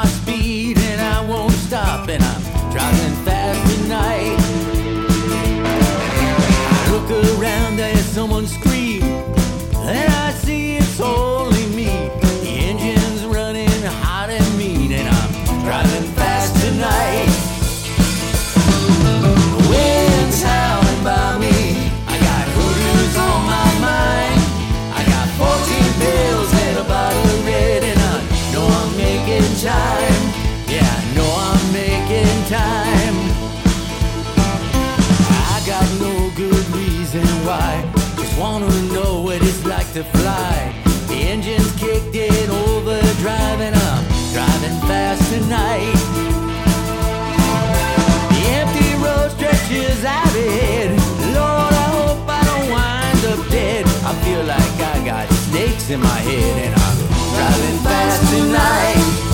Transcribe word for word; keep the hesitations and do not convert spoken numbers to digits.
speed and I won't stop, and I'm driving fast tonight. I look around, there's someone scream, and I see it's only me. The engine's running hot and mean, and I'm driving fast tonight. The wind's howling by me, I got hoods on my mind. I got fourteen pills and a bottle of red, and I know I'm making time. Yeah, I know I'm making time. I got no good reason why, just wanna know what it's like to fly. The engine's kicked in overdrive, and I'm driving fast tonight. The empty road stretches out ahead. Lord, I hope I don't wind up dead. I feel like I got snakes in my head, and I'm driving fast tonight.